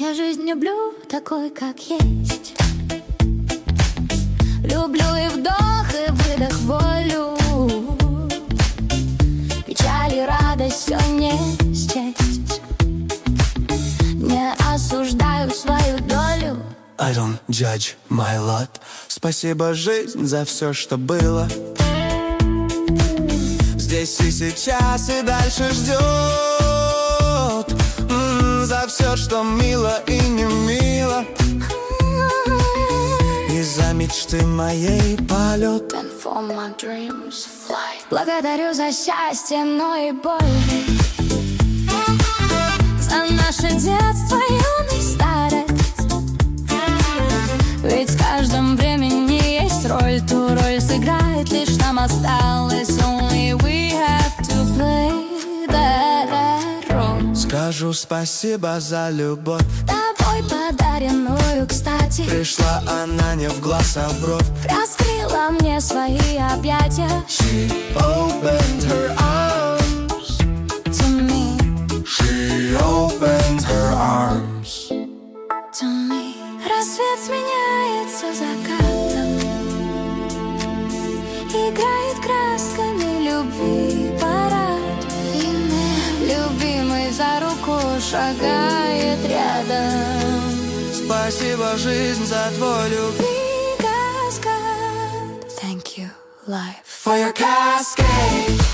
Я жизнь люблю такой, как есть. Люблю и вдох, и выдох, волю. Печаль и радость все не счесть. Не осуждаю свою долю. I don't judge my lot. Спасибо, жизнь, за все, что было здесь и сейчас, и дальше ждет. За все, что мило и не мило, и за мечты моей полет. And for my dreams fly. Благодарю за счастье, но и боль, за наше детство, юность, старость. Ведь в каждом времени есть роль. Ту роль сыграть лишь нам осталось. Only we have to play that role. Скажу спасибо за любовь, Тобой подаренную, кстати. пришла она не в глаз, а в бровь. Раскрыла мне свои объятия. She opened her arms To me, She opened her arms to me. Рассвет сменяется закатом, играет красками любви парад. Любимый за руку шагает рядом. Спасибо, жизнь, за твой любви. Каскад. Thank you, life. For your cascade.